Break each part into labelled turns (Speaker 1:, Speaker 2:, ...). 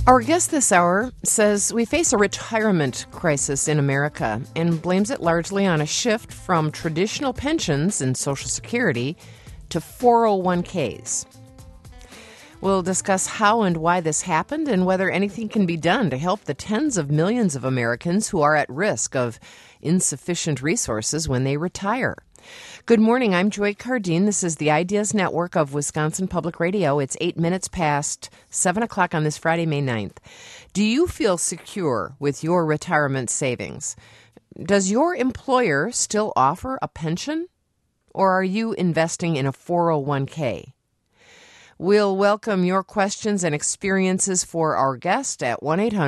Speaker 1: Our guest this hour says we face a retirement crisis in America and blames it largely on a shift from traditional pensions and Social Security to 401ks. We'll discuss how and why this happened and whether anything can be done to help the tens of millions of Americans who are at risk of insufficient resources when they retire. Good morning. I'm Joy Cardine. This is the Ideas Network of Wisconsin Public Radio. It's 8 minutes past 7 o'clock on this Friday, May 9th. Do you feel secure with your retirement savings? Does your employer still offer a pension? Or are you investing in a 401k? We'll welcome your questions and experiences for our guest at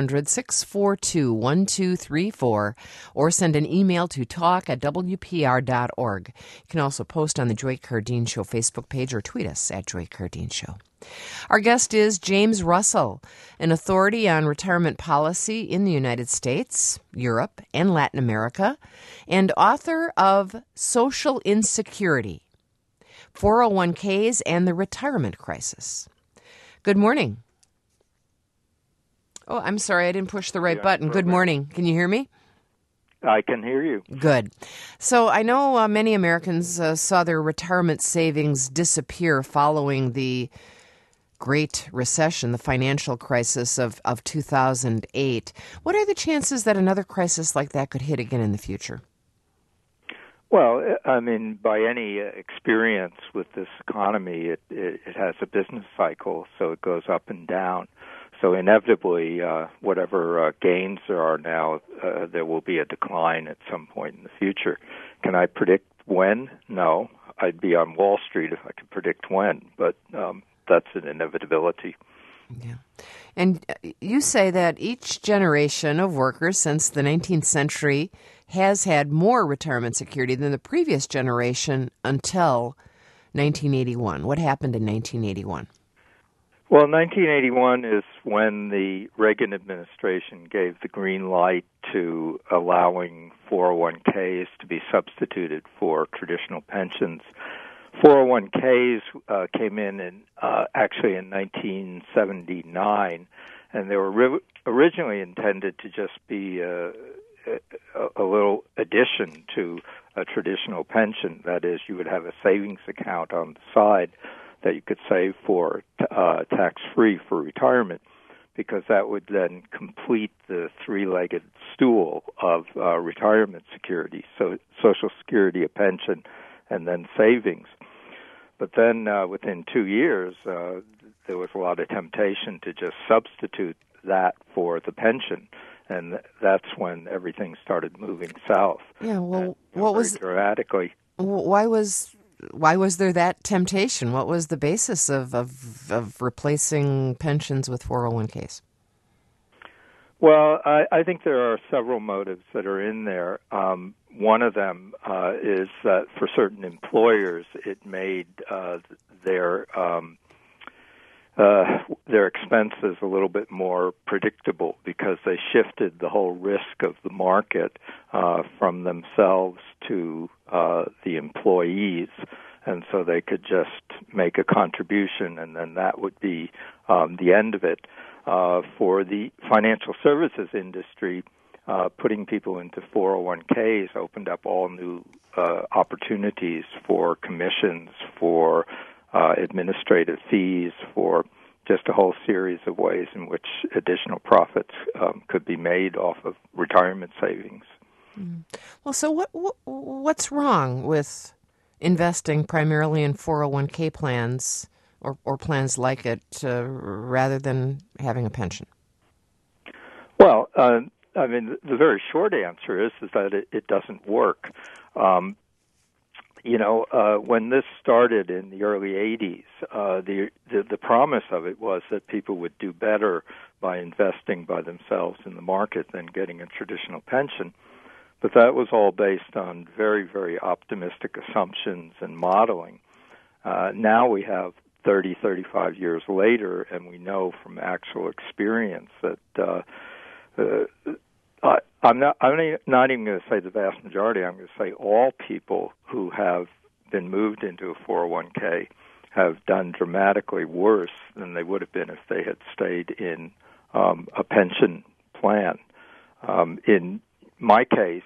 Speaker 1: 1-800-642-1234 or send an email to talk@wpr.org. You can also post on the Joy Cardine Show Facebook page or tweet us at Joy Cardine Show. Our guest is James Russell, an authority on retirement policy in the United States, Europe, and Latin America, and author of Social Insecurity, 401ks and the Retirement Crisis. Good morning. Oh, I'm sorry, I didn't push the right button. Good morning. Can you hear me?
Speaker 2: I can hear you.
Speaker 1: Good. So I know many Americans saw their retirement savings disappear following the Great Recession, the financial crisis of 2008. What are the chances that another crisis like that could hit again in the future?
Speaker 2: Well, I mean, by any experience with this economy, it has a business cycle, so it goes up and down. So inevitably, whatever gains there are now, there will be a decline at some point in the future. Can I predict when? No. I'd be on Wall Street if I could predict when, but that's an inevitability.
Speaker 1: Yeah. And you say that each generation of workers since the 19th century has had more retirement security than the previous generation until 1981. What happened in 1981?
Speaker 2: Well, 1981 is when the Reagan administration gave the green light to allowing 401ks to be substituted for traditional pensions. 401ks came in actually in 1979, and they were originally intended to just be a little addition to a traditional pension. That is, you would have a savings account on the side that you could save for tax-free for retirement, because that would then complete the three-legged stool of retirement security, so Social Security, a pension, and then savings. But then within 2 years, there was a lot of temptation to just substitute that for the pension. And that's when everything started moving south.
Speaker 1: Yeah, well, what was
Speaker 2: dramatically?
Speaker 1: Why was there that temptation? What was the basis of replacing pensions with 401ks?
Speaker 2: Well, I think there are several motives that are in there. One of them is that for certain employers, it made their expenses a little bit more predictable, because they shifted the whole risk of the market from themselves to the employees, and so they could just make a contribution, and then that would be the end of it. For the financial services industry, putting people into 401ks opened up all new opportunities for commissions, for administrative fees, for just a whole series of ways in which additional profits could be made off of retirement savings.
Speaker 1: Well, so what's wrong with investing primarily in 401k plans or plans like it rather than having a pension?
Speaker 2: Well, I mean, the very short answer is that it doesn't work. When this started in the early 80s, the promise of it was that people would do better by investing by themselves in the market than getting a traditional pension. But that was all based on very, very optimistic assumptions and modeling. Now we have 30, 35 years later, and we know from actual experience that I'm not even going to say the vast majority. I'm going to say all people who have been moved into a 401k have done dramatically worse than they would have been if they had stayed in a pension plan. In my case,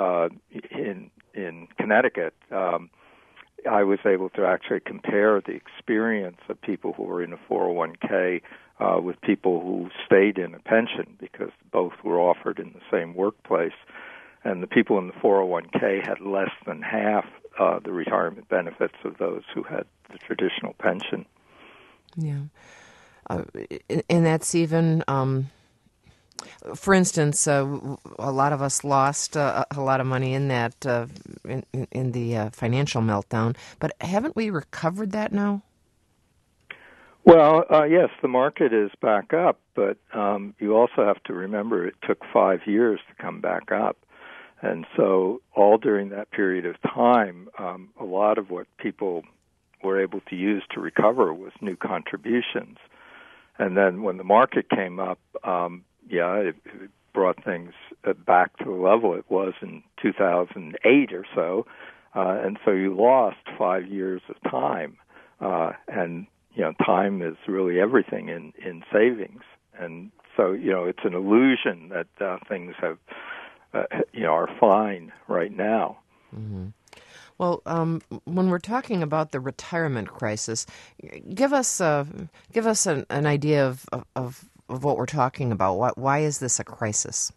Speaker 2: in Connecticut, I was able to actually compare the experience of people who were in a 401k with people who stayed in a pension, because both were offered in the same workplace. And the people in the 401k had less than half the retirement benefits of those who had the traditional pension.
Speaker 1: Yeah. And that's even, for instance, a lot of us lost a lot of money in that, in the financial meltdown. But haven't we recovered that now?
Speaker 2: Well, yes, the market is back up, but you also have to remember it took 5 years to come back up. And so all during that period of time, a lot of what people were able to use to recover was new contributions. And then when the market came up, it brought things back to the level it was in 2008 or so. And so you lost 5 years of time. And, time is really everything in savings. And so, it's an illusion that things have are fine right now.
Speaker 1: Mm-hmm. Well, when we're talking about the retirement crisis, give us an idea of what we're talking about. Why is this a crisis?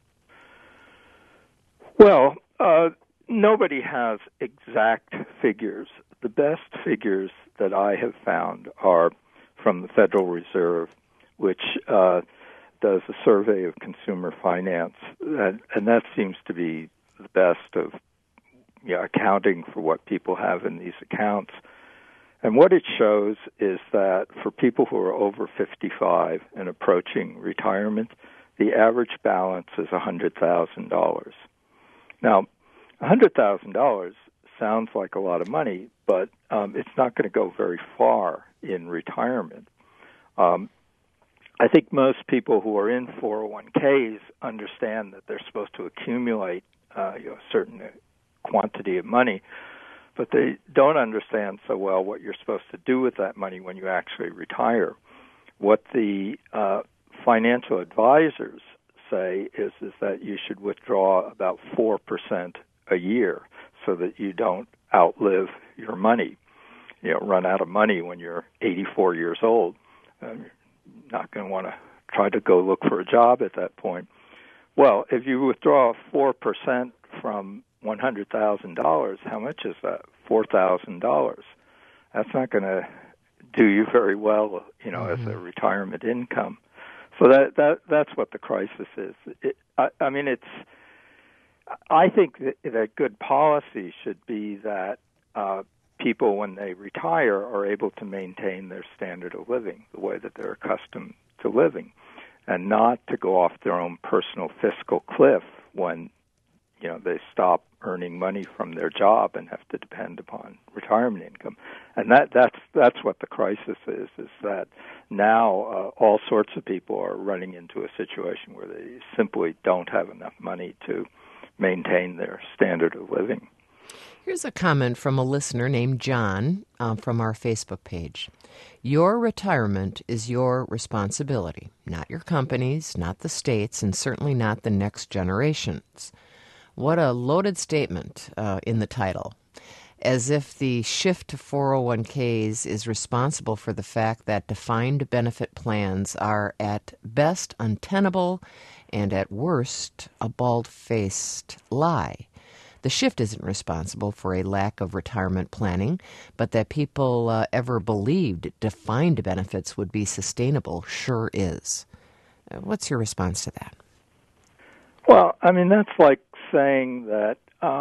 Speaker 2: Well, nobody has exact figures. The best figures that I have found are from the Federal Reserve, which does a survey of consumer finance, and that seems to be the best of accounting for what people have in these accounts. And what it shows is that for people who are over 55 and approaching retirement, the average balance is $100,000. Now, $100,000 sounds like a lot of money, but it's not going to go very far in retirement. I think most people who are in 401ks understand that they're supposed to accumulate a certain quantity of money, but they don't understand so well what you're supposed to do with that money when you actually retire. What the financial advisors say is that you should withdraw about 4% a year so that you don't outlive your money, run out of money when you're 84 years old. You're not going to want to try to go look for a job at that point. Well, if you withdraw 4% from $100,000, how much is that? $4,000. That's not going to do you very well, as a retirement income. So that's what the crisis is. I think that good policy should be that people, when they retire, are able to maintain their standard of living the way that they're accustomed to living, and not to go off their own personal fiscal cliff when they stop earning money from their job and have to depend upon retirement income. And that's what the crisis is that now all sorts of people are running into a situation where they simply don't have enough money to maintain their standard of living.
Speaker 1: Here's a comment from a listener named John from our Facebook page. Your retirement is your responsibility, not your company's, not the state's, and certainly not the next generation's. What a loaded statement in the title. As if the shift to 401ks is responsible for the fact that defined benefit plans are at best untenable and at worst a bald-faced lie. The shift isn't responsible for a lack of retirement planning, but that people ever believed defined benefits would be sustainable sure is. What's your response to that?
Speaker 2: Well, that's like saying that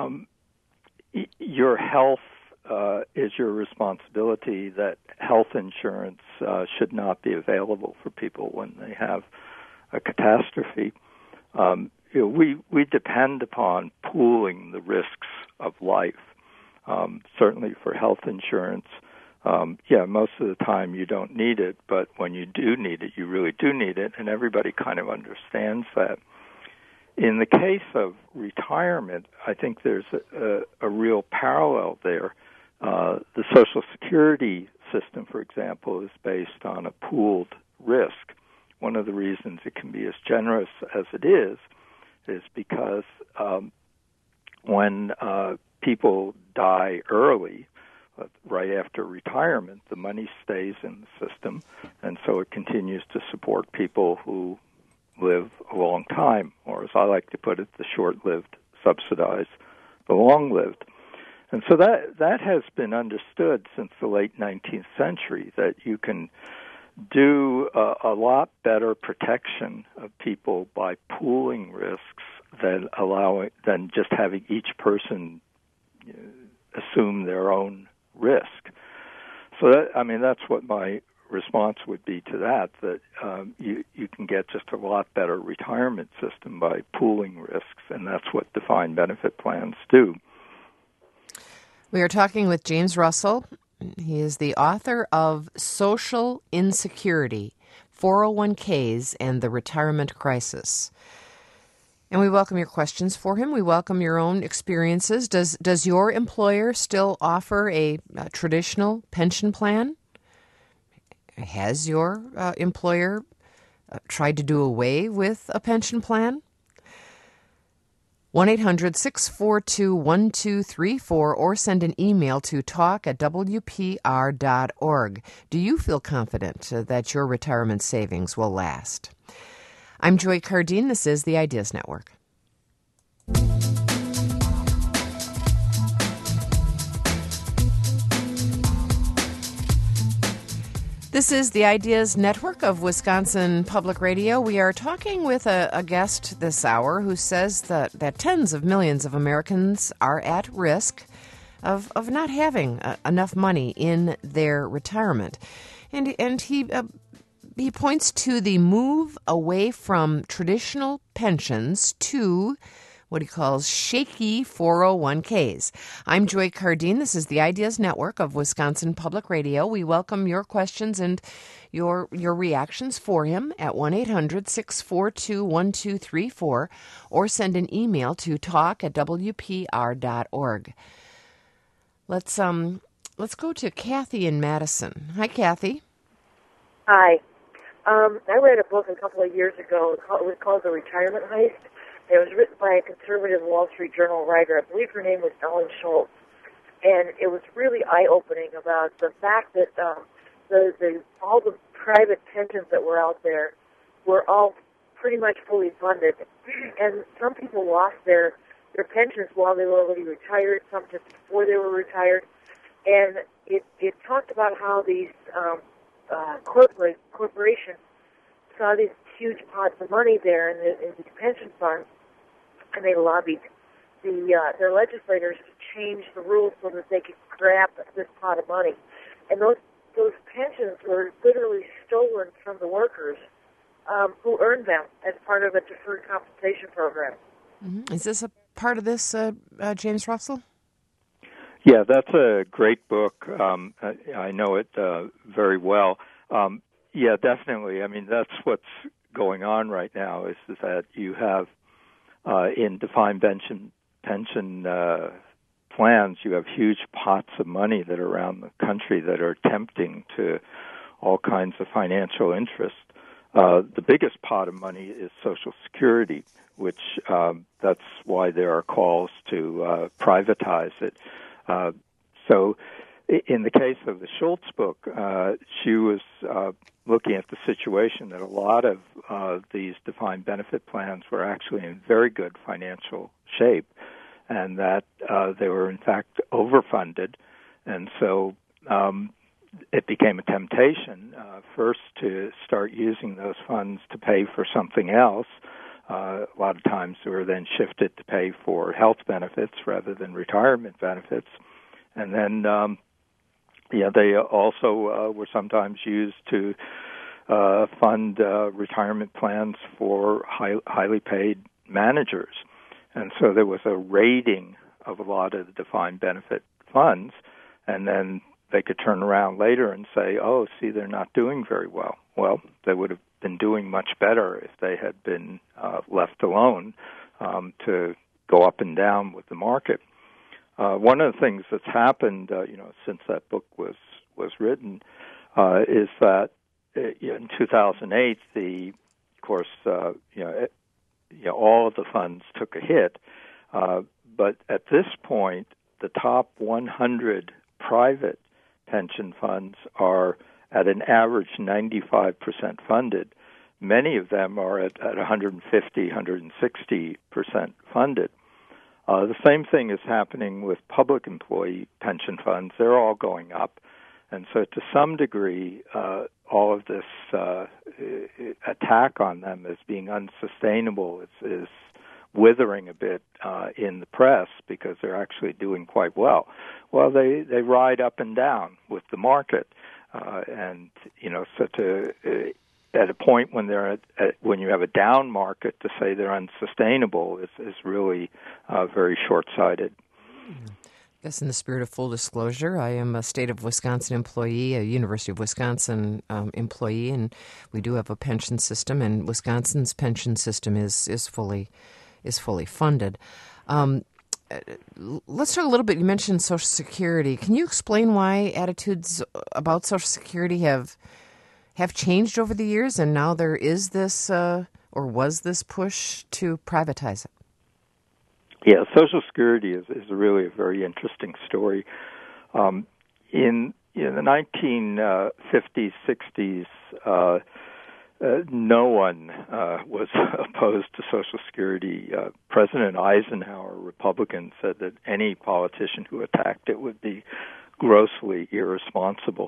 Speaker 2: your health is your responsibility, that health insurance should not be available for people when they have a catastrophe. We depend upon pooling the risks of life. Certainly for health insurance, most of the time you don't need it, but when you do need it, you really do need it, and everybody kind of understands that. In the case of retirement, I think there's a real parallel there. The Social Security system, for example, is based on a pooled risk, one of the reasons it can be as generous as it is because when people die early, right after retirement, the money stays in the system, and so it continues to support people who live a long time, or as I like to put it, the short-lived subsidize the long-lived. And so that has been understood since the late 19th century, that you can do a lot better protection of people by pooling risks than just having each person assume their own risk. So that's what my response would be to that you can get just a lot better retirement system by pooling risks, and that's what defined benefit plans do.
Speaker 1: We are talking with James Russell. He is the author of Social Insecurity, 401ks and the Retirement Crisis. And we welcome your questions for him. We welcome your own experiences. Does your employer still offer a traditional pension plan? Has your employer tried to do away with a pension plan? 1-800-642-1234 or send an email to talk@wpr.org. Do you feel confident that your retirement savings will last? I'm Joy Cardine. This is the Ideas Network. This is the Ideas Network of Wisconsin Public Radio. We are talking with a guest this hour who says that tens of millions of Americans are at risk of not having enough money in their retirement. And he points to the move away from traditional pensions to what he calls shaky 401ks. I'm Joy Cardine. This is the Ideas Network of Wisconsin Public Radio. We welcome your questions and your reactions for him at 1-800-642-1234 or send an email to talk@wpr.org. Let's go to Kathy in Madison. Hi, Kathy.
Speaker 3: Hi. I read a book a couple of years ago. It was called The Retirement Heist. It was written by a conservative Wall Street Journal writer. I believe her name was Ellen Schultz. And it was really eye-opening about the fact that all the private pensions that were out there were all pretty much fully funded. And some people lost their pensions while they were already retired, some just before they were retired. And it talked about how these corporations saw these huge pots of money there in these pension funds, and they lobbied their legislators to change the rules so that they could grab this pot of money. And those pensions were literally stolen from the workers who earned them as part of a deferred compensation program.
Speaker 1: Mm-hmm. Is this a part of this, James Russell?
Speaker 2: Yeah, that's a great book. I know it very well. Yeah, definitely. I mean, that's what's going on right now is that you have in defined pension plans, you have huge pots of money that are around the country that are tempting to all kinds of financial interest. The biggest pot of money is Social Security, which that's why there are calls to privatize it. So in the case of the Schultz book, she was looking at the situation that a lot of these defined benefit plans were actually in very good financial shape, and that they were in fact overfunded. And so it became a temptation first to start using those funds to pay for something else. A lot of times they were then shifted to pay for health benefits rather than retirement benefits. And then they also were sometimes used to fund retirement plans for highly paid managers. And so there was a raiding of a lot of the defined benefit funds, and then they could turn around later and say, oh, see, they're not doing very well. Well, they would have been doing much better if they had been left alone to go up and down with the market. One of the things that's happened, since that book was written, is that in 2008, all of the funds took a hit. But at this point, the top 100 private pension funds are at an average 95% funded. Many of them are at 150, 160% funded. The same thing is happening with public employee pension funds. They're all going up. And so to some degree, all of this attack on them as being unsustainable is withering a bit in the press because they're actually doing quite well. Well, they ride up and down with the market. At a point when they're when you have a down market, to say they're unsustainable is really very short-sighted.
Speaker 1: I guess in the spirit of full disclosure, I am a state of Wisconsin employee, a University of Wisconsin employee, and we do have a pension system, and Wisconsin's pension system is fully funded. Let's talk a little bit. You mentioned Social Security. Can you explain why attitudes about Social Security have changed over the years, and now there is this or was this push to privatize it?
Speaker 2: Yeah, Social Security is really a very interesting story. In the 1950s, 60s, no one was opposed to Social Security. President Eisenhower, Republican, said that any politician who attacked it would be grossly irresponsible.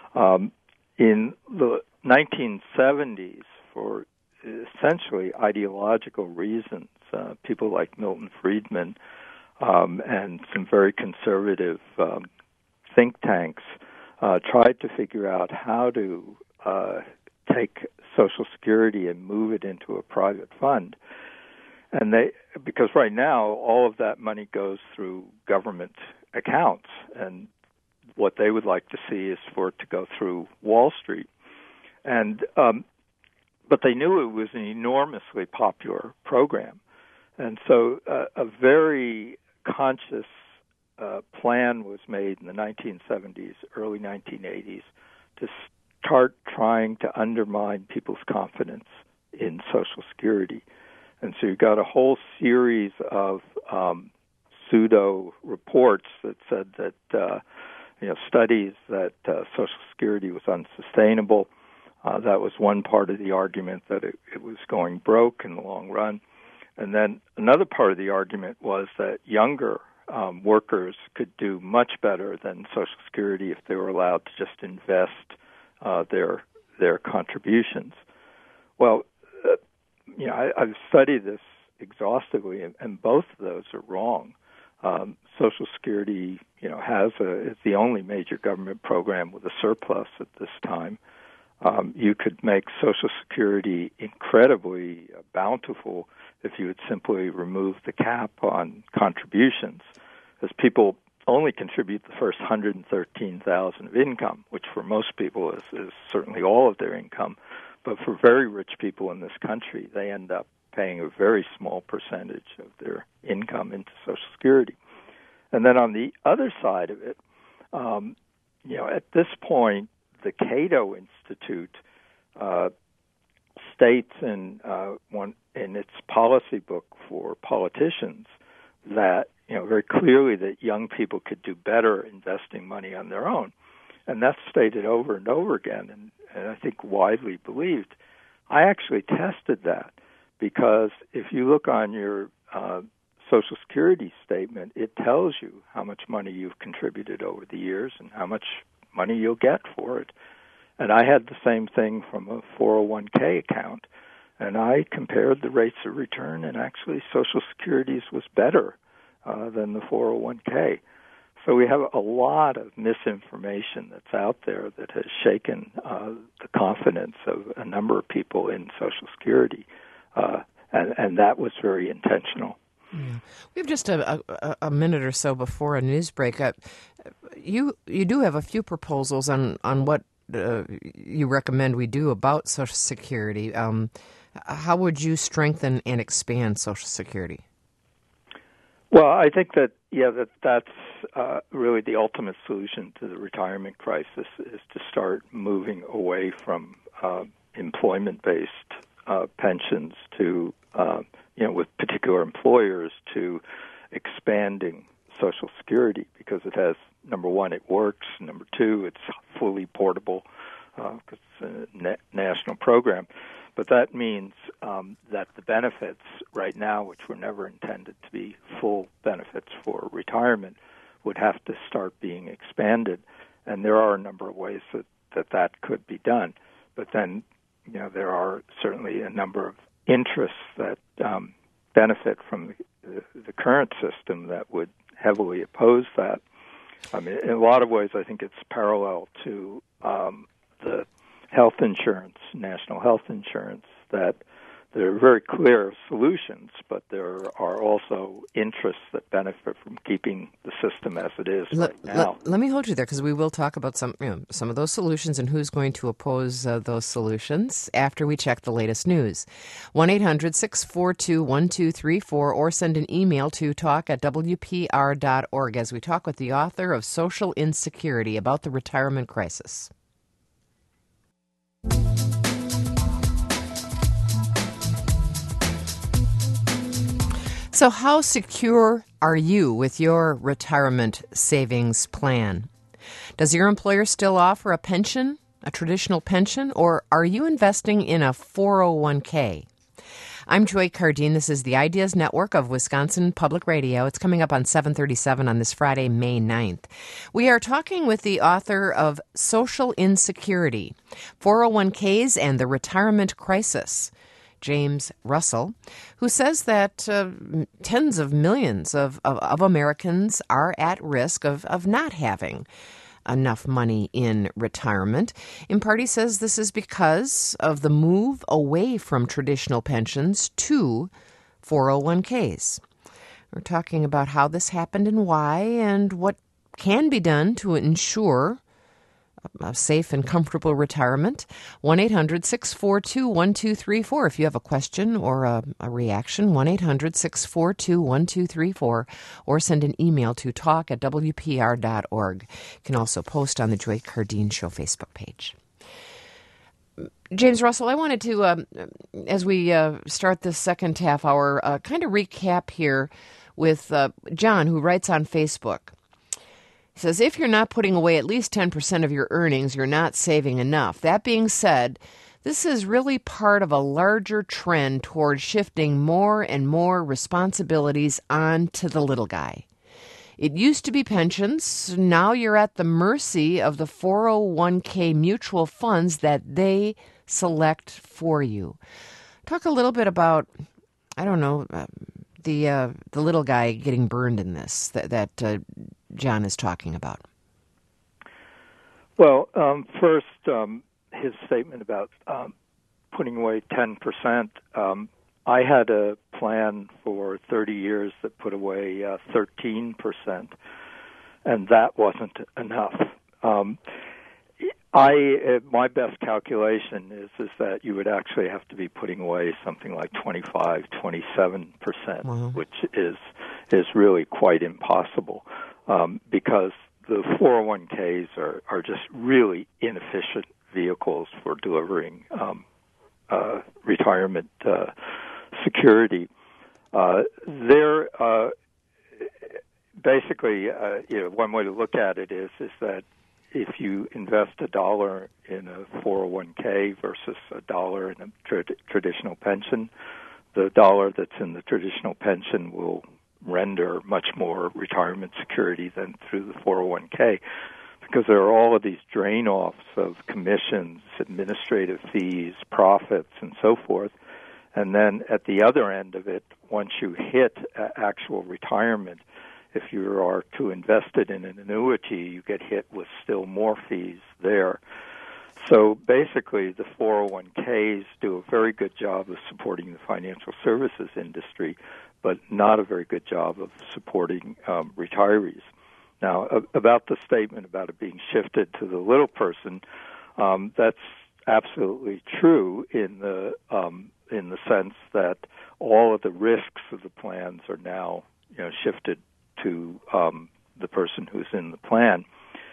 Speaker 2: In the 1970s, for essentially ideological reasons, people like Milton Friedman and some very conservative think tanks tried to figure out how to take Social Security and move it into a private fund. And because right now all of that money goes through government accounts, and what they would like to see is for it to go through Wall Street. And but they knew it was an enormously popular program. And so a very conscious plan was made in the 1970s, early 1980s, to start trying to undermine people's confidence in Social Security. And so you got a whole series of pseudo reports that said that studies that Social Security was unsustainable. That was one part of the argument, that it was going broke in the long run. And then another part of the argument was that younger workers could do much better than Social Security if they were allowed to just invest their contributions. Well, I've studied this exhaustively, and both of those are wrong. Social Security, is the only major government program with a surplus at this time. You could make Social Security incredibly bountiful if you would simply remove the cap on contributions, because people only contribute the first $113,000 of income, which for most people is certainly all of their income. But for very rich people in this country, they end up paying a very small percentage of their income into Social Security. And then on the other side of it, at this point, the Cato Institute states in its policy book for politicians that very clearly that young people could do better investing money on their own, and that's stated over and over again, and I think widely believed. I actually tested that, because if you look on your Social Security statement, it tells you how much money you've contributed over the years and how much money you'll get for it. And I had the same thing from a 401k account, and I compared the rates of return, and actually Social Security's was better than the 401k. So we have a lot of misinformation that's out there that has shaken the confidence of a number of people in Social Security, and that was very intentional.
Speaker 1: Yeah. We have just a minute or so before a news break. You do have a few proposals on what you recommend we do about Social Security. How would you strengthen and expand Social Security?
Speaker 2: Well, I think that's really the ultimate solution to the retirement crisis, is to start moving away from employment-based pensions to, with particular employers, to expanding Social Security, because it has, number one, it works. Number two, it's fully portable because it's a national program. But that means that the benefits right now, which were never intended to be full benefits for retirement, would have to start being expanded. And there are a number of ways that could be done. But then, there are certainly a number of interests that benefit from the current system that would heavily oppose that. I mean, in a lot of ways, I think it's parallel to the health insurance, national health insurance, that there are very clear solutions, but there are also interests that benefit from keeping the system as it is right now.
Speaker 1: Let me hold you there, because we will talk about some of those solutions and who's going to oppose those solutions after we check the latest news. 1-800-642-1234, or send an email to talk@wpr.org as we talk with the author of Social Insecurity about the retirement crisis. So how secure are you with your retirement savings plan? Does your employer still offer a pension, a traditional pension, or are you investing in a 401k? I'm Joy Cardine. This is the Ideas Network of Wisconsin Public Radio. It's coming up on 7:37 on this Friday, May 9th. We are talking with the author of Social Insecurity, 401ks and the Retirement Crisis, James Russell, who says that tens of millions of Americans are at risk of not having enough money in retirement. In part, he says this is because of the move away from traditional pensions to 401ks. We're talking about how this happened and why, and what can be done to ensure a safe and comfortable retirement. 1-800-642-1234. If you have a question or a reaction, 1-800-642-1234, or send an email to talk@wpr.org. You can also post on the Joy Cardine Show Facebook page. James Russell, I wanted to, as we start this second half hour, kind of recap here with John, who writes on Facebook. He says, if you're not putting away at least 10% of your earnings, you're not saving enough. That being said, this is really part of a larger trend toward shifting more and more responsibilities onto the little guy. It used to be pensions. Now you're at the mercy of the 401k mutual funds that they select for you. Talk a little bit about, the little guy getting burned in this, that John is talking about.
Speaker 2: Well, first, his statement about putting away 10%. I had a plan for 30 years that put away 13%, and that wasn't enough. My best calculation is that you would actually have to be putting away something like 25, 27%,
Speaker 1: wow,
Speaker 2: which is really quite impossible. Because the 401ks are just really inefficient vehicles for delivering retirement security. They're basically, one way to look at it is that if you invest $1 in a 401k versus $1 in a traditional pension, the dollar that's in the traditional pension will render much more retirement security than through the 401k, because there are all of these drain-offs of commissions, administrative fees, profits, and so forth. And then at the other end of it, once you hit actual retirement, if you are to invest it in an annuity, you get hit with still more fees there. So basically, the 401ks do a very good job of supporting the financial services industry, but not a very good job of supporting retirees. Now, about the statement about it being shifted to the little person, that's absolutely true in the sense that all of the risks of the plans are now shifted to the person who's in the plan.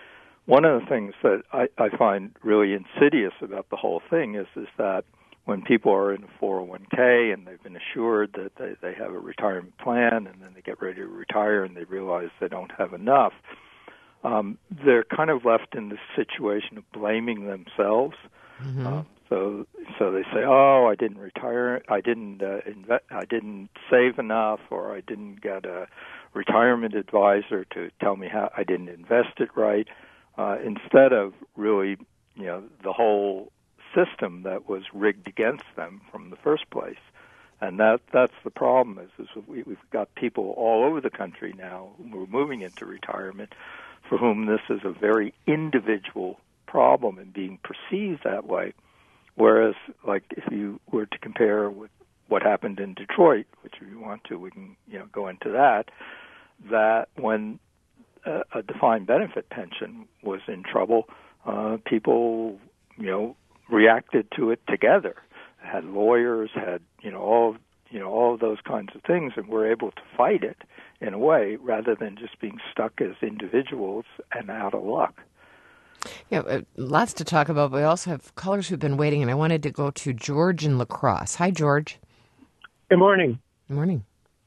Speaker 2: one of the things that I find really insidious about the whole thing is that when people are in a 401k and they've been assured that they have a retirement plan, and then they get ready to retire and they realize they don't have enough, they're kind of left in this situation of blaming themselves.
Speaker 1: Mm-hmm.
Speaker 2: So they say, "Oh, I didn't retire. I didn't I didn't save enough, or I didn't get a retirement advisor to tell me how I didn't invest it right." Instead of really, the whole system that was rigged against them from the first place. And that's the problem is we've got people all over the country now who are moving into retirement for whom this is a very individual problem and being perceived that way. Whereas, like, if you were to compare with what happened in Detroit, which if you want to, we can go into that when a defined benefit pension was in trouble, people reacted to it together. Had lawyers, had all of those kinds of things, and were able to fight it in a way rather than just being stuck as individuals and out of luck.
Speaker 1: Yeah, lots to talk about, but we also have callers who've been waiting, and I wanted to go to George in La Crosse. Hi, George.
Speaker 4: Good morning.
Speaker 1: Good morning.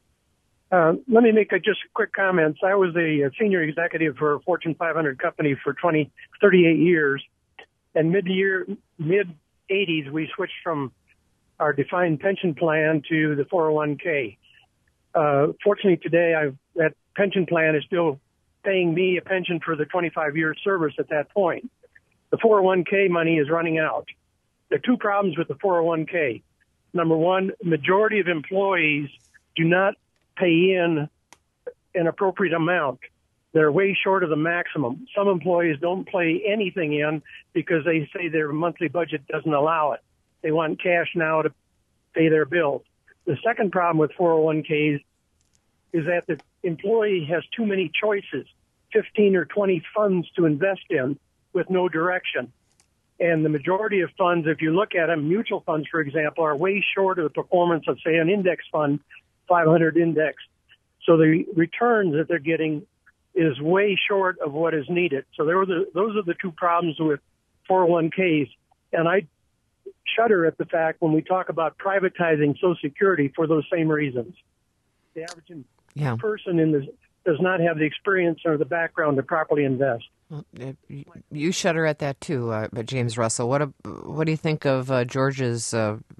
Speaker 4: Let me make just quick comments. I was a senior executive for a Fortune 500 company for 38 years, and mid-'80s, we switched from our defined pension plan to the 401k. Fortunately, today, that pension plan is still paying me a pension for the 25-year service at that point. The 401k money is running out. There are two problems with the 401k. Number one, majority of employees do not pay in an appropriate amount. They're way short of the maximum. Some employees don't pay anything in because they say their monthly budget doesn't allow it. They want cash now to pay their bills. The second problem with 401ks is that the employee has too many choices, 15 or 20 funds to invest in with no direction. And the majority of funds, if you look at them, mutual funds, for example, are way short of the performance of, say, an index fund, 500 index. So the returns that they're getting is way short of what is needed. So those are the two problems with 401ks. And I shudder at the fact when we talk about privatizing Social Security for those same reasons. The average person does not have the experience or the background to properly invest.
Speaker 1: Well, you shudder at that too, James Russell. What do you think of George's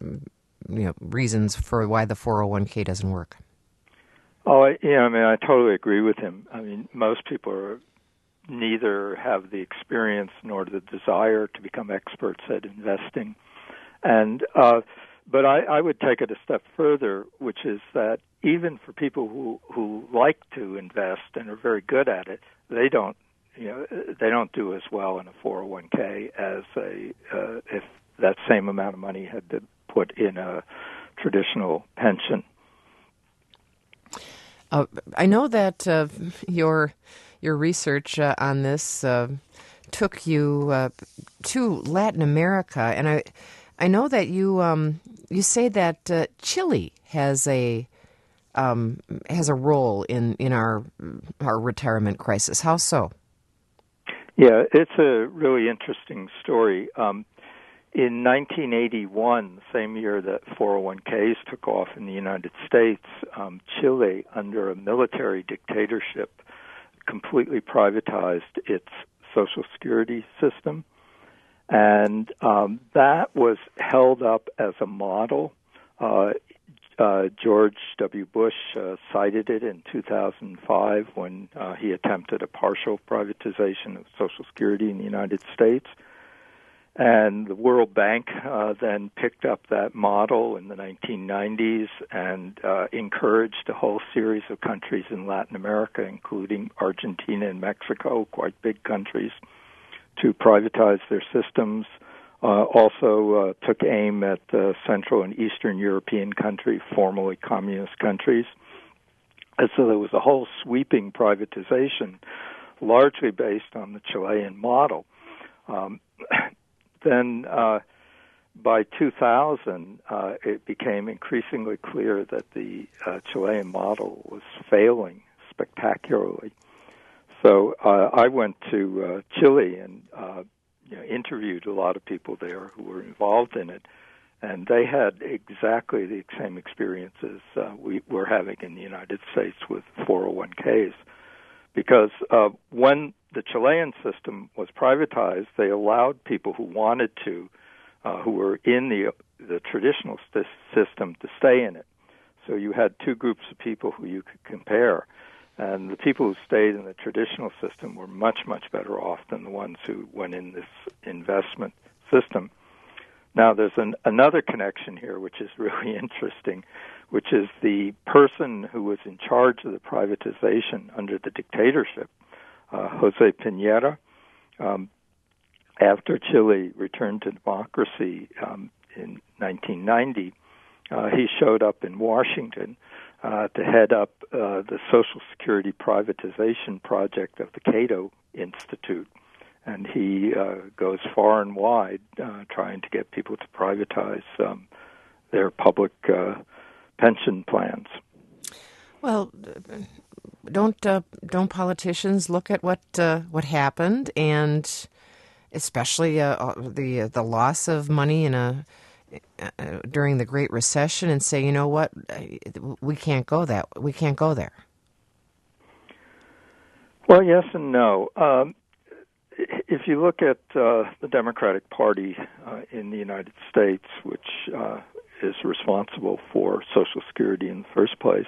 Speaker 1: reasons for why the 401k doesn't work?
Speaker 2: Oh, I totally agree with him. I mean, most people neither have the experience nor the desire to become experts at investing. And but I would take it a step further, which is that even for people who like to invest and are very good at it, they don't do as well in a 401k as if that same amount of money had been put in a traditional pension.
Speaker 1: I know that your research on this took you to Latin America, and I know that you say that Chile has a role in our retirement crisis. How so?
Speaker 2: Yeah, it's a really interesting story. In 1981, the same year that 401ks took off in the United States, Chile, under a military dictatorship, completely privatized its Social Security system. And that was held up as a model. George W. Bush cited it in 2005 when he attempted a partial privatization of Social Security in the United States. And the World Bank then picked up that model in the 1990s and encouraged a whole series of countries in Latin America, including Argentina and Mexico, quite big countries, to privatize their systems. Also took aim at Central and Eastern European countries, formerly communist countries. And so there was a whole sweeping privatization, largely based on the Chilean model. Then by 2000, it became increasingly clear that the Chilean model was failing spectacularly. So I went to Chile and interviewed a lot of people there who were involved in it, and they had exactly the same experiences we're having in the United States with 401ks. Because when the Chilean system was privatized, they allowed people who wanted to, who were in the traditional system, to stay in it. So you had two groups of people who you could compare. And the people who stayed in the traditional system were much, much better off than the ones who went in this investment system. Now, there's another connection here, which is really interesting, which is the person who was in charge of the privatization under the dictatorship, Jose Piñera. After Chile returned to democracy in 1990, he showed up in Washington to head up the Social Security privatization project of the Cato Institute. And he goes far and wide trying to get people to privatize their public pension plans.
Speaker 1: Well, don't politicians look at what happened, and especially the loss of money during the Great Recession, and say, you know what, we can't go there.
Speaker 2: Well, yes and no. If you look at the Democratic Party in the United States, which is responsible for Social Security in the first place,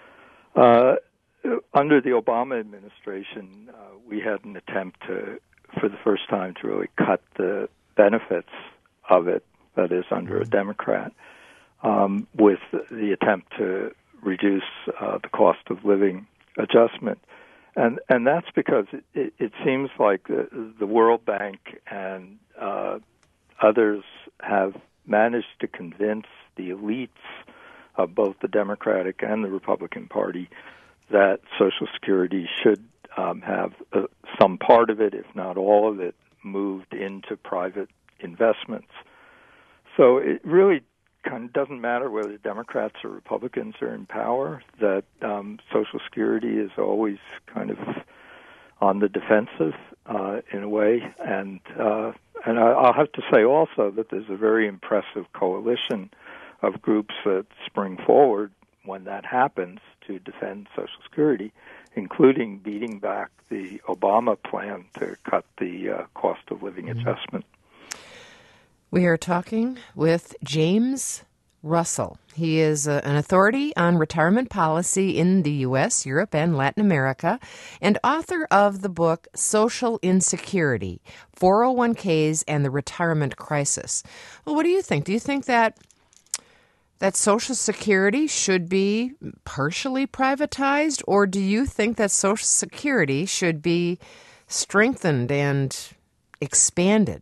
Speaker 2: under the Obama administration, we had an attempt for the first time, to really cut the benefits of it, that is, under a Democrat, with the attempt to reduce the cost of living adjustment. And that's because it seems like the World Bank and others have managed to convince the elites of both the Democratic and the Republican Party that Social Security should have some part of it, if not all of it, moved into private investments. So it really kind of doesn't matter whether Democrats or Republicans are in power, that Social Security is always kind of on the defensive in a way. And I'll have to say also that there's a very impressive coalition of groups that spring forward when that happens to defend Social Security, including beating back the Obama plan to cut the cost of living adjustment.
Speaker 1: We are talking with James Russell. He is an authority on retirement policy in the U.S., Europe, and Latin America, and author of the book Social Insecurity, 401ks and the Retirement Crisis. Well, what do you think? Do you think that Social Security should be partially privatized, or do you think that Social Security should be strengthened and expanded?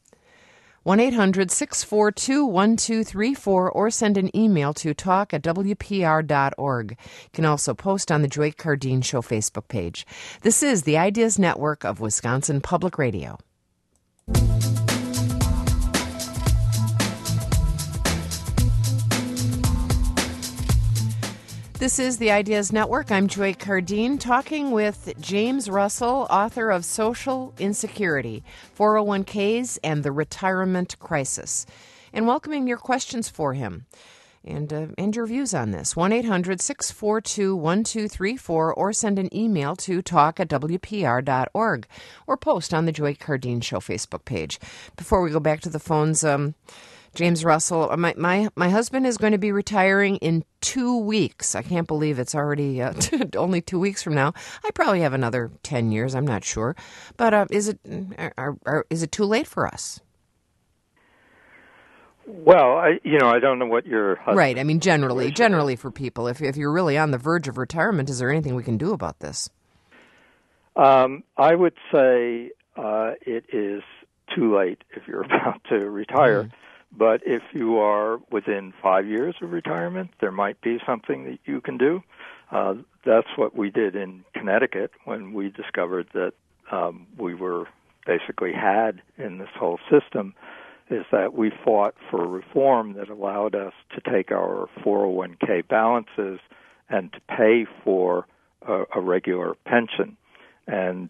Speaker 1: 1-800-642-1234 or send an email to talk@wpr.org. You can also post on the Joy Cardine Show Facebook page. This is the Ideas Network of Wisconsin Public Radio. This is the Ideas Network. I'm Joy Cardine, talking with James Russell, author of Social Insecurity, 401ks and the Retirement Crisis, and welcoming your questions for him and your views on this. 1-800-642-1234 or send an email to talk@wpr.org or post on the Joy Cardine Show Facebook page. Before we go back to the phones, James Russell, my husband is going to be retiring in 2 weeks. I can't believe it's already only 2 weeks from now. I probably have another 10 years. I'm not sure, but is it too late for us?
Speaker 2: Well, I don't know what your husband...
Speaker 1: Right. I mean, generally for people, if you're really on the verge of retirement, is there anything we can do about this?
Speaker 2: I would say it is too late if you're about to retire. Mm-hmm. But if you are within 5 years of retirement, there might be something that you can do. That's what we did in Connecticut when we discovered that we were basically had in this whole system, is that we fought for reform that allowed us to take our 401k balances and to pay for a regular pension. And,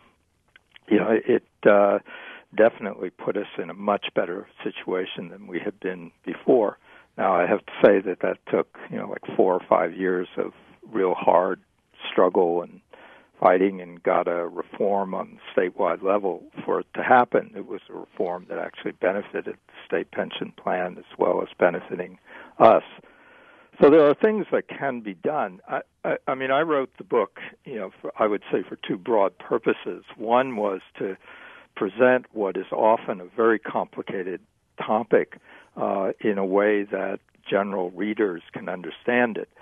Speaker 2: it definitely put us in a much better situation than we had been before. Now, I have to say that took, like 4 or 5 years of real hard struggle and fighting, and got a reform on the statewide level for it to happen. It was a reform that actually benefited the state pension plan as well as benefiting us. So there are things that can be done. I mean, I wrote the book, I would say for 2 broad purposes. One was to present what is often a very complicated topic in a way that general readers can understand it.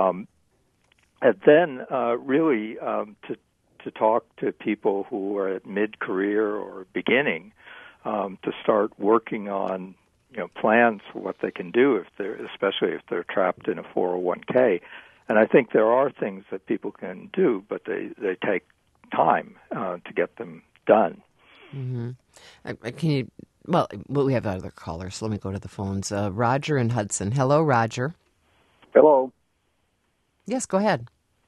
Speaker 2: And then really to talk to people who are at mid-career or beginning to start working on plans for what they can do especially if they're trapped in a 401k. And I think there are things that people can do, but they take time to get them done.
Speaker 1: Mm-hmm. Can you? Well, we have other callers, so let me go to the phones. Roger in Hudson. Hello, Roger.
Speaker 5: Hello.
Speaker 1: Yes, go ahead.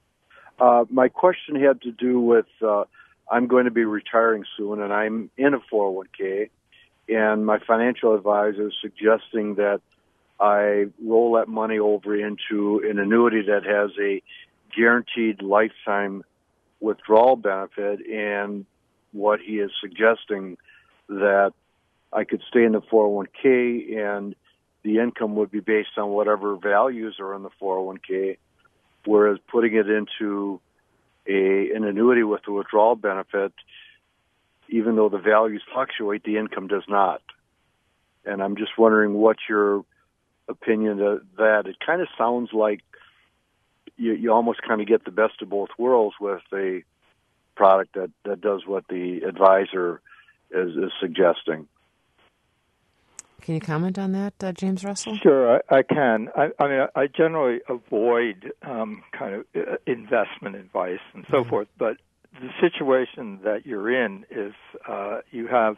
Speaker 5: My question had to do with I'm going to be retiring soon, and I'm in a 401k, and my financial advisor is suggesting that I roll that money over into an annuity that has a guaranteed lifetime withdrawal benefit, and what he is suggesting that I could stay in the 401k and the income would be based on whatever values are in the 401k, whereas putting it into an annuity with a withdrawal benefit, even though the values fluctuate, the income does not. And I'm just wondering what your opinion of that. It kind of sounds like you almost kind of get the best of both worlds with a product that does what the advisor is suggesting.
Speaker 1: Can you comment on that, James Russell?
Speaker 2: Sure, I can. I mean, I generally avoid kind of investment advice and so forth, but the situation that you're in is you have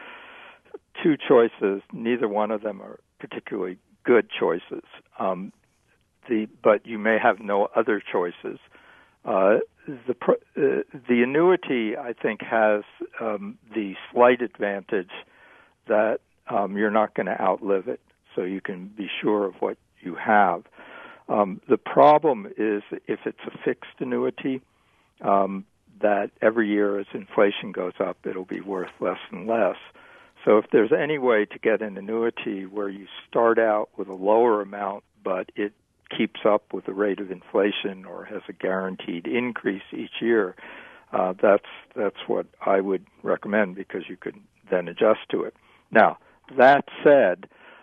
Speaker 2: 2 choices. Neither one of them are particularly good choices, but you may have no other choices. The annuity, I think, has the slight advantage that you're not going to outlive it, so you can be sure of what you have. The problem is if it's a fixed annuity, that every year as inflation goes up, it'll be worth less and less. So if there's any way to get an annuity where you start out with a lower amount, but it keeps up with the rate of inflation or has a guaranteed increase each year, that's what I would recommend, because you could then adjust to it. Now, that said,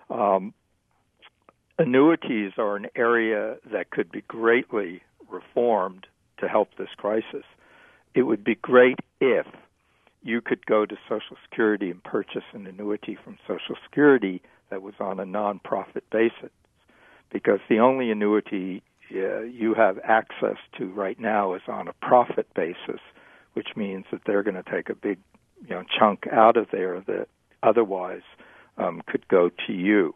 Speaker 2: annuities are an area that could be greatly reformed to help this crisis. It would be great if you could go to Social Security and purchase an annuity from Social Security that was on a nonprofit basis, because the only annuity you have access to right now is on a profit basis, which means that they're going to take a big chunk out of there that otherwise could go to you.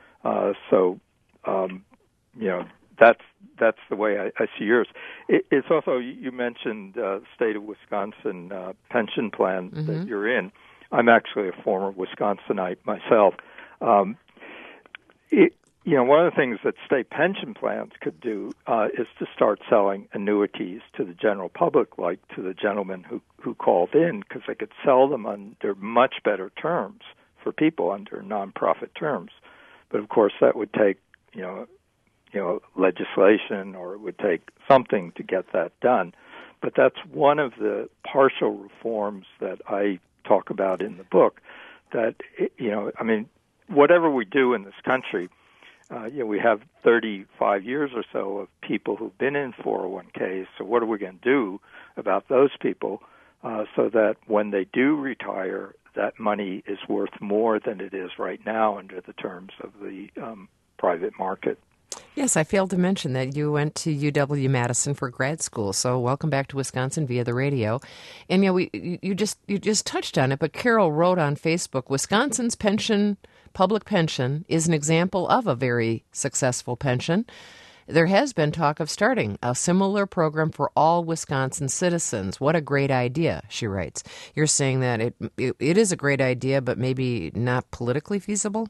Speaker 2: That's the way I see yours. It's also, you mentioned the state of Wisconsin pension plan that you're in. I'm actually a former Wisconsinite myself. One of the things that state pension plans could do is to start selling annuities to the general public, like to the gentleman who called in, because they could sell them under much better terms for people, under nonprofit terms. But of course, that would take legislation, or it would take something to get that done. But that's one of the partial reforms that I talk about in the book. That whatever we do in this country, we have 35 years or so of people who've been in 401ks. So what are we going to do about those people so that when they do retire, that money is worth more than it is right now under the terms of the private market?
Speaker 1: Yes, I failed to mention that you went to UW-Madison for grad school. So welcome back to Wisconsin via the radio. And you just touched on it, but Carol wrote on Facebook, Wisconsin's public pension is an example of a very successful pension. there has been talk of starting a similar program for all Wisconsin citizens. What a great idea, she writes. You're saying that it is a great idea, but maybe not politically feasible?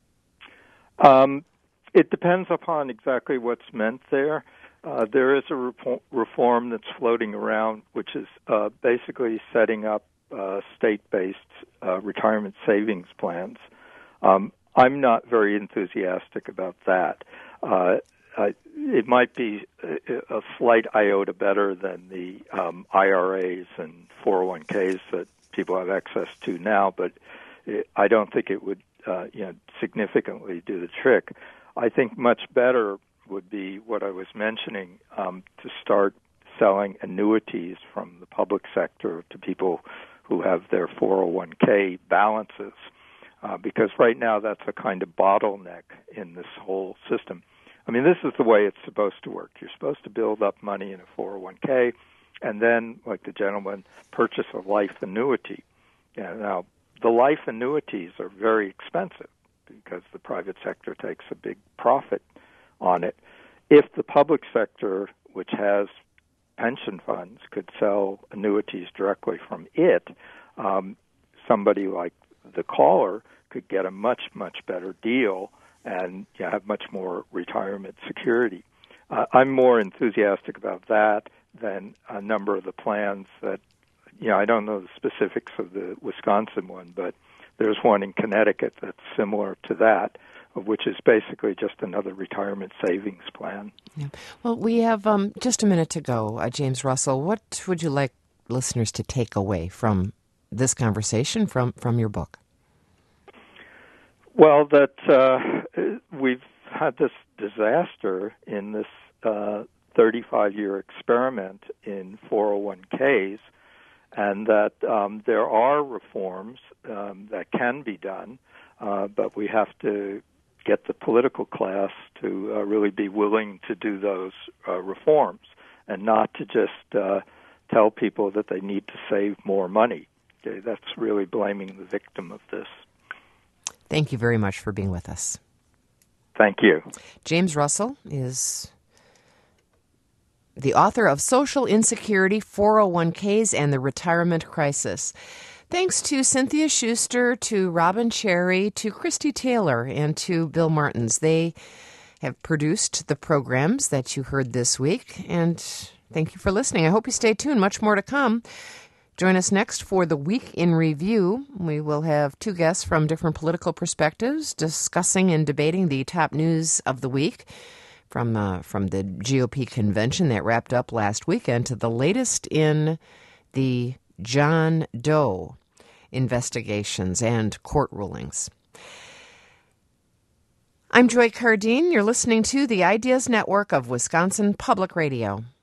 Speaker 2: It depends upon exactly what's meant there. There is a reform that's floating around, which is basically setting up state-based retirement savings plans. I'm not very enthusiastic about that. It might be a slight iota better than the IRAs and 401ks that people have access to now, but I don't think it would significantly do the trick. I think much better would be what I was mentioning, to start selling annuities from the public sector to people who have their 401k balances, because right now that's a kind of bottleneck in this whole system. I mean, this is the way it's supposed to work. You're supposed to build up money in a 401k and then, like the gentleman, purchase a life annuity. Now, the life annuities are very expensive because the private sector takes a big profit on it. If the public sector, which has pension funds, could sell annuities directly from it, somebody like the caller could get a much, much better deal and have much more retirement security. I'm more enthusiastic about that than a number of the plans that, I don't know the specifics of the Wisconsin one, but there's one in Connecticut that's similar to that, which is basically just another retirement savings plan.
Speaker 1: Yeah. Well, we have just a minute to go. James Russell, what would you like listeners to take away from this conversation, from your book?
Speaker 2: Well, that we've had this disaster in this 35-year experiment in 401ks, and that there are reforms that can be done, but we have to get the political class to really be willing to do those reforms and not to just tell people that they need to save more money. Okay, that's really blaming the victim of this.
Speaker 1: Thank you very much for being with us.
Speaker 2: Thank you.
Speaker 1: James Russell is the author of Social Insecurity, 401ks, and the Retirement Crisis. Thanks to Cynthia Schuster, to Robin Cherry, to Christy Taylor, and to Bill Martins. They have produced the programs that you heard this week, and thank you for listening. I hope you stay tuned. Much more to come. Join us next for the Week in Review. We will have two guests from different political perspectives discussing and debating the top news of the week, from the GOP convention that wrapped up last weekend to the latest in the John Doe investigations and court rulings. I'm Joy Cardine. You're listening to the Ideas Network of Wisconsin Public Radio.